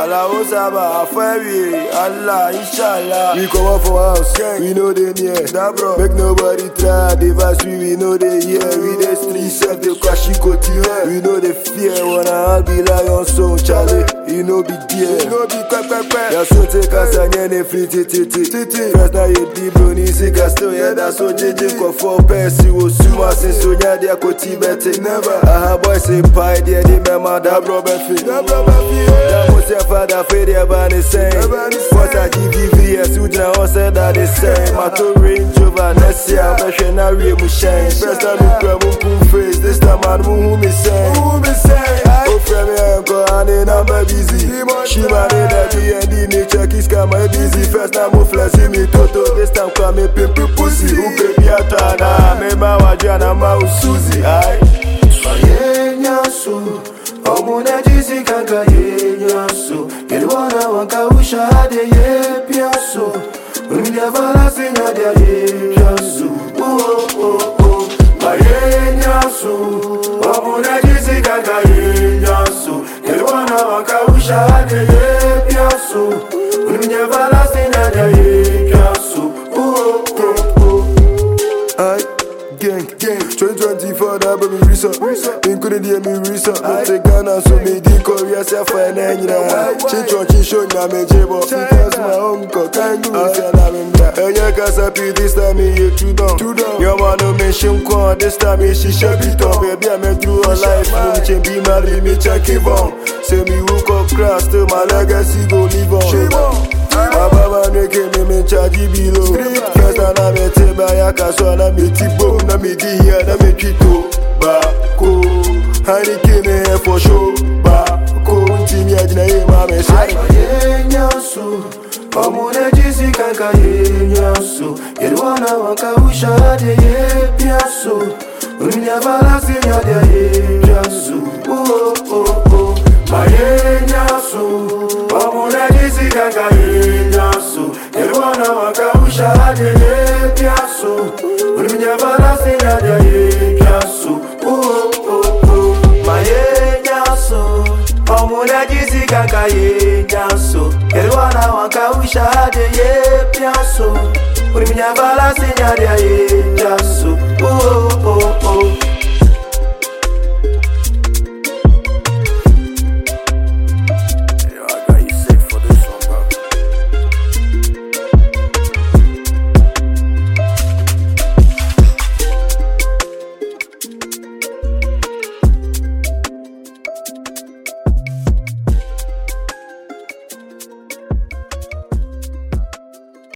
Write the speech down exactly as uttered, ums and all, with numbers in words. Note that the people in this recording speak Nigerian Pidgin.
Allahu Saba, Fabi, Allah, Inshallah. We come up for house, we know they near. That bro, make nobody try. Device we, we know they hear. We the street self, they crash here. We know they fear. Wanna all be lion, so Charlie. You know be dear. You know be quack quack quack. Ya so take us and any free titi titi. First now you deep brony sick still yeah that's so J J ko for Percy was suma since so nya dia ko tibet never. Aha boy say pie there the mema da bro be fi. Da bro be fi. Da mo say father fe there ban the same. What I G V V S who na on say that the same. My to Range Rover next year be hwe na we mu shine. First time we grab un kun face this time man who me say. Who me say. Oh friend me uncle and na me busy. She man in the D and D me check his camera busy. First time mo flash me toto this time come me pimp pussy. Who baby atana me ma wajana ma usuzi. Aye. Yenya so omuna jizi kaka yenya so kelwana wanka ushade ye piaso unja vala sinya dia ye piaso oh oh oh yenya so omuna jizi kaka yenya so kelwana wanka ushade ye piaso unja vala sinya dia ye piaso oh oh oh aye gang gang twenty twenty-four that baby research including the me research I take Ghana so me di Korea say for na nyina chicho chisho nya me jebo because my uncle can do say na me bra enya kasa pi this time me you too down your man no me shim ko this time me she should be top baby I me through a life me change be marry me check it on say me woke up crash till my legacy go live on my baba make me me charge below first time I me te ba ya kaso na me tipo na me di here na me twito ba ko hani kene for show ba ko ntimi agina e ma me say yenya so omuna jizi kaka yenya so yelwana wanka ushade ye piaso unya vala sinya dia ye piaso oh oh oh yenya so omuna jizi kaka yenya so yelwana wanka ushade ye piaso unya vala sinya dia ye piaso oh oh oh yenya so omuna jizi kaka yenya so yelwana wanka ushade ye piaso unya vala sinya dia ye piaso oh oh oh